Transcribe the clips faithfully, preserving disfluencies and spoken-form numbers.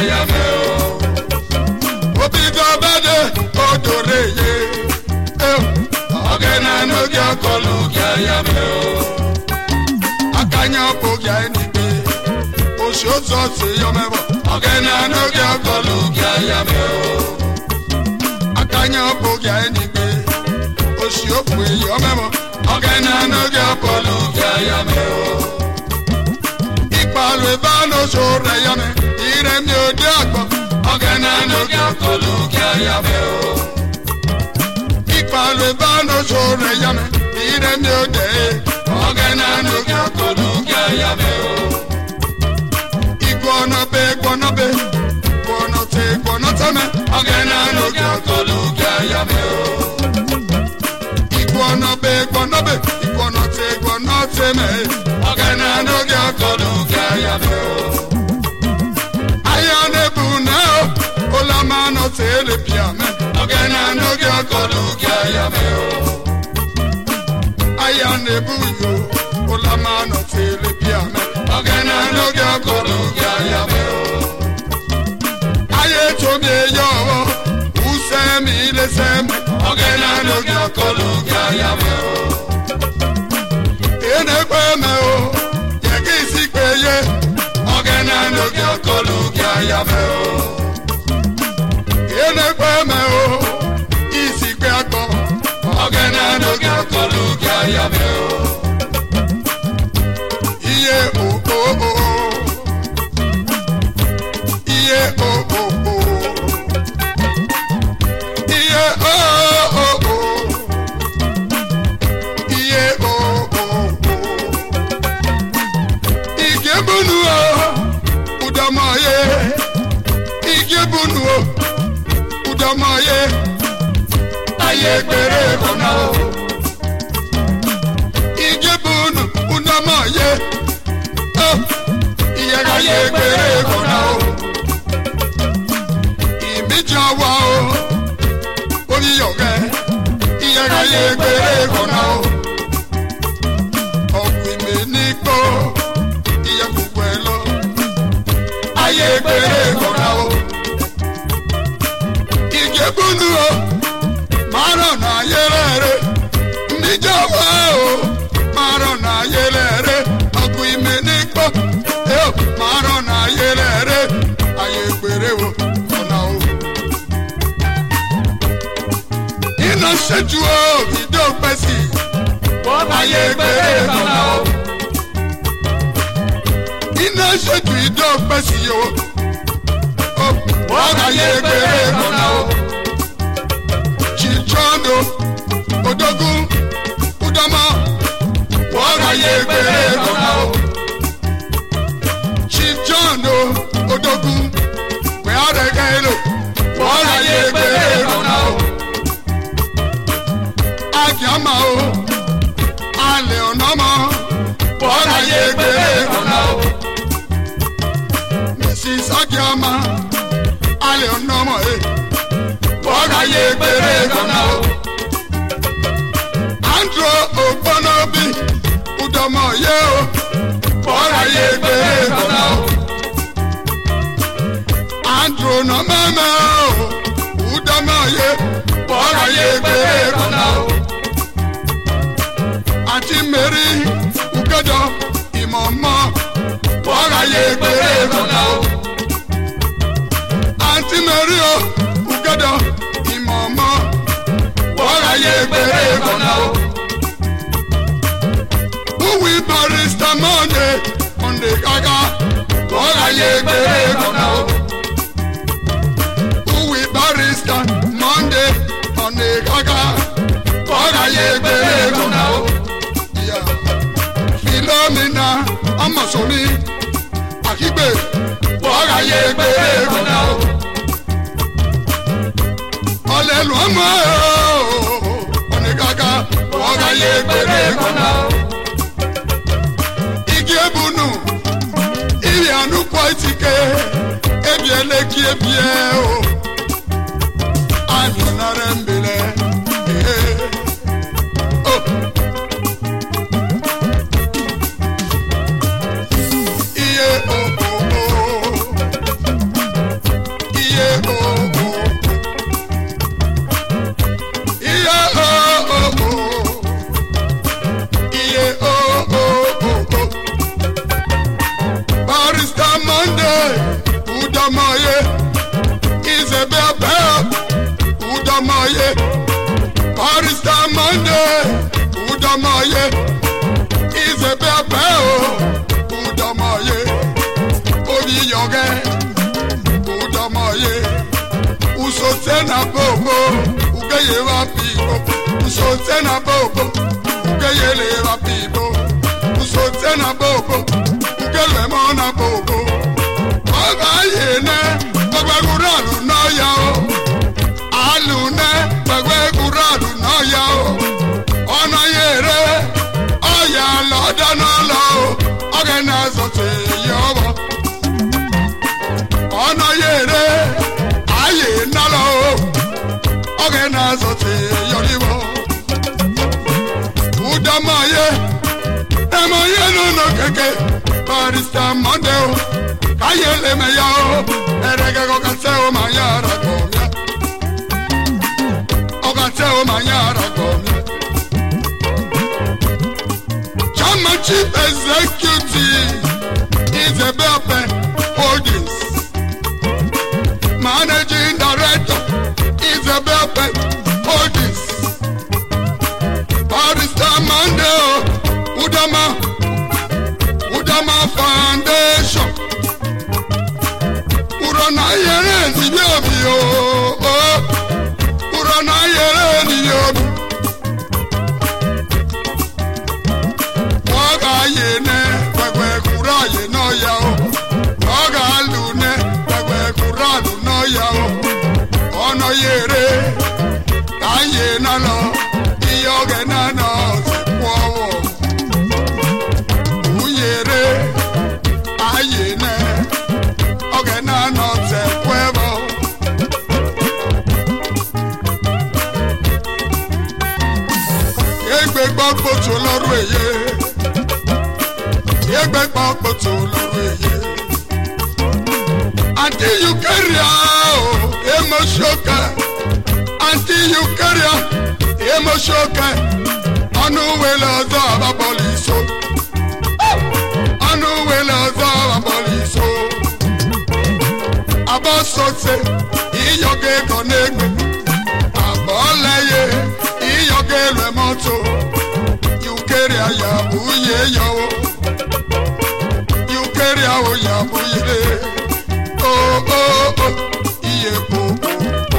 ya me o. Obi do bade odore ye. Ogena no gya kolu gya ya me o. Akanya po gya enigbe. Oshozo se yo mebo. Ogena no gya kolu gya ya me o. Akanya po gya enigbe. Oshiopo yo mebo. Ogena no gya kolu gya ya me o. Ipalu ebano so re ya me. Ire mi o de agbo. Ogena no gya kolu gya ya me o. Ipalu ebano so re ya me. Ire mi o de. Ogena no gya kolu gya ya me o. Iguana be, iguana be. Iguana te, iguana te me. Ogena no gya kolu gya ya me o. Iguana be, iguana be. Iguana te, iguana te me. Ogena no gya kolu gya ya me o. Ayane buna o. Ola mano te le piame. Ogena no gya kolu gya ya me o. Ayane buyo. Ola mano te le piame. Ogena no gya kolu gya ya me o. Aye to me yo. Usemi le sem. Ogena no gya kolu gya ya me o. Ene kwe me o. Yegi si kwe ye. Ogena no gya kolu gya ya me o. Ene kwe me o. Isi kwe akbo. Ogena no gya kolu gya ya me o. Iye o o o. Iye o o o. Iye o o o. Iye o o o. Igebunu o. Udamaye. Igebunu o. Udamaye. Aye gbere kona o. Igebunu udamaye. Oh. Iye aye gbere kona o. Imijawa o. Ori yoge. Iye aye gbere kona o. Ọ̀gbìn mi ní gbó. Iye gbogbo ẹ lọ. Aye gbere kona o. Igebunu o. Marona yelere. Mijawa o. Marona yelere. Ọ̀gbìn mi ní gbó. Marona yelere. Aye gbere o. Kona o. Iná ṣẹ́jú o. Ìdó pẹ́sì. Aye gbere kona o. Iná ṣẹ́jú ìdó pẹ́sì o. Aye gbere kona o. Chichono. Odogun. Udama. Aye gbere kona o. Chichono. Odogun. We are gelo. Aye gbere kona o. Agiama o. Ale onama. Aye gbere kona o. Missus Agiama. Ale onama eh. Aye gbere kona o. Andro Ogbonobi. Udama ye o. Aye gbere kona o. Andro no mama o. Udama ye. Aye gbere kona o. Auntie Mary Ukedo Imoma. Aye gbere kona o. Auntie Mary o. Ukedo Imoma. Aye gbere kona o. Who will barista Monday? Monday gaga. Aye gbere kona o. Who will barista Monday? Monday gaga. Aye gbere kona o. Philomena Amasomi Akigbe. Aye gbere kona o. Olelu ọmọ Onigaga. Aye gbere kona o. Igi ebunu. Iri anu kwa itike. Ebi eleki ebi e o. Anyo nare mbile. Oh. Iye o o o. Monday, Udamoye, is a bell, Udamoye, Odi Yoga, Udamoye, Usotena Bobo, Ugayeva people, Usotena Bobo, Ugayeva people, Usotena Bobo, Ugalemona Bobo, Bagayene, Bagaguralu no yao, Alune, Bagaguralu no yao, Onayere, Oya Lodanolo, Organizote Yobo, Onayere, Aye Nalo, Organizote Yolibo, Udamaye, Emoye no keke, Barista Mondeo, Kayele Meyao, Erega Gokateo Mayara Gomia, Ogateo Mayara Gomia, Chairman Chief Executive is a Belpe Holdings, Managing Director is a Belpe Holdings, Barista Mondeo, Udama, Udama Foundation, Urana Yere Nibio, Urana Yere Nibio, Waga Yene, Bagwe Kuraye no Yao, Waga Lune, Bagwe Kuralu no Yao, Ono Yere, Kaye Nalo, Yoga Nano, Sequo. Ayene, ogena no te puevo. Yegbe gbogbo to lọ́rùn eye. Yegbe gbogbo to lọ́rùn eye. Until you carry out emotion, until you carry out emotion, anu wele ozo ababoliso. Anu wele ozo ababoliso. Abosote iyoge konegbe. Aboleye iyoge remoto. You carry a yabuye yo. You carry a yabuye. Oh oh oh, iye po po po.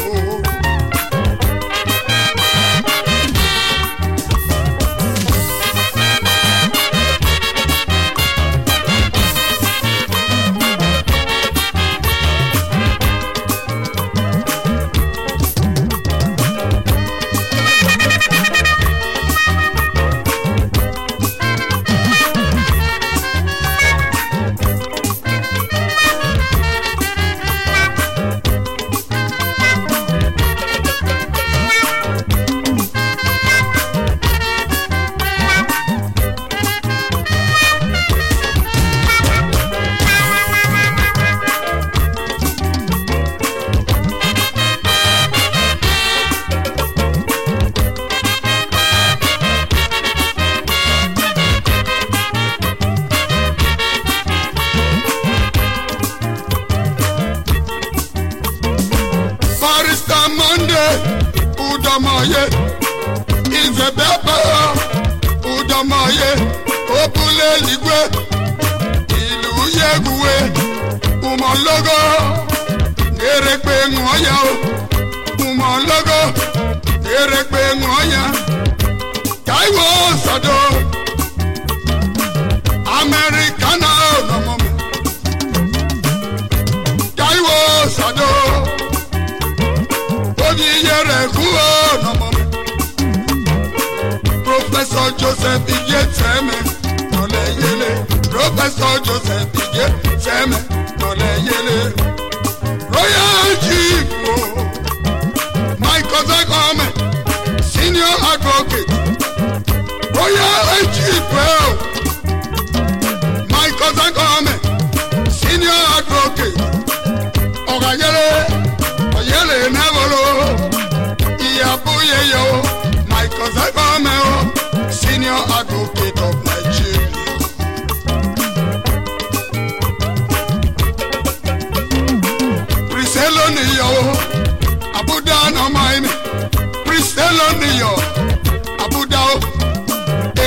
Barista Monday, Udamaye, Izebeba, Udamaye, Opule Ligwe, Ilu Yeguwe, Umologo, Nerekpe Ngoya, Umologo, Nerekpe Ngoya, Taiwo Sado, Americana, Taiwo Sado. Professor Joseph Igeteme, Nole Yele. Professor Joseph Igeteme, Nole Yele. Royal Chief, my cousin Gome, Senior Advocate. Royal Chief, my cousin Gome, Senior Advocate. Ogayele, Oyele Nevolo. Yo, my cousin Gomeo, Senior Advocate of Nigeria. Priseloniyo, Abuda no mine. Priseloniyo,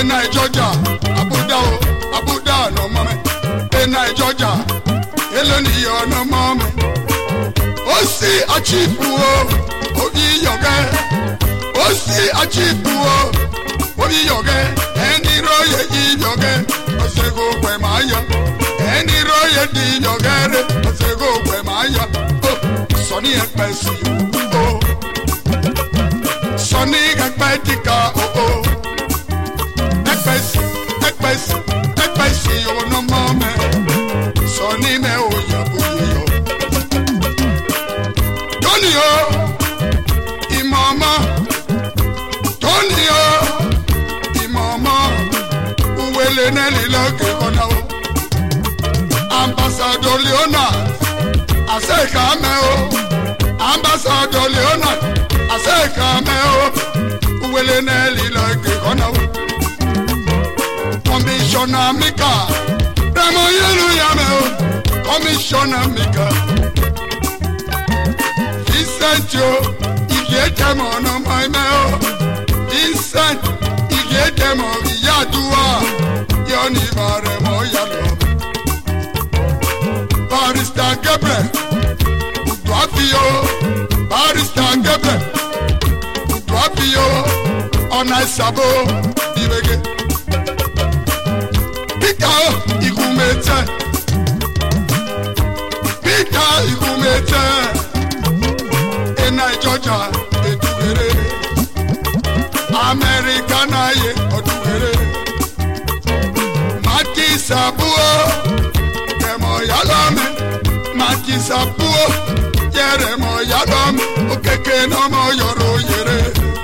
ena Georgia abuda o abuda no mame ena Georgia eloni yo no mame osi achipu o obi yoga osi achipu o obi yoga eni roye yi yoga osego kwe maya eni roye di yoga re osego kwe maya oh soni ekpesi oh soni ekpetika oh oh ekpesi ekpesi ekpesi yo no mame soni me o yabu yo Tony o imama Tony o imama uwele neli loke kona o Ambassador Leonard aseka me o Ambassador Leonard aseka me o uwele neli loke kona o Commissioner Mika Ramo yelu ya me o Commissioner Mika Vincent yo igete mo no my me o Vincent igete mo iyadua yo ni bare mo yalo Barrister Gabriel Udwafio Barrister Gabriel Udwafio Ona sabo ibege Peter igumete Peter igumete ena Georgia edugere America na ye odugere Mati sabuo kemo yalame Mati sabuo yere mo yalame okeke no mo yoro yere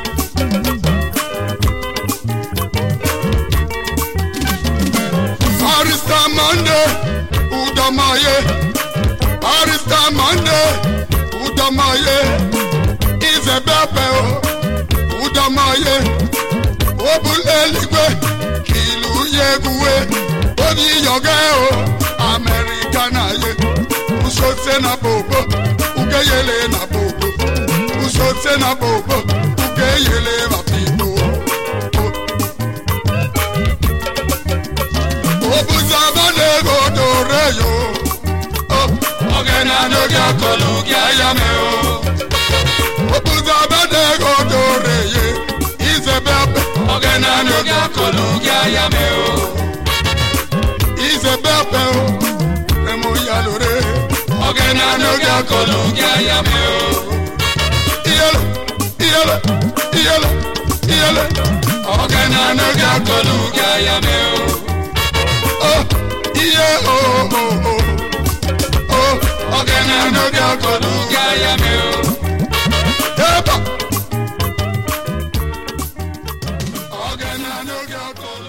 Barrister Monday udamaye Barrister Monday udamaye Izebebe o udamaye obuleligwe kilu yeguwe obi yoge o America na ye usote na bobo ugeyele na bobo usote na bobo ugeyele vapido obuzabane godoreyo ogena no ga kolu ga yame o obuzabane godoreye Izebebe ogena no ga kolu ga yame o Izebebe o remo yalore ogena no ga kolu ga yame o iyele iyele iyele iyele ogena no ga kolu ga yame o oh iye oh oh oh oh ogena no ga kolu ga yame o eba ogena no ga kolu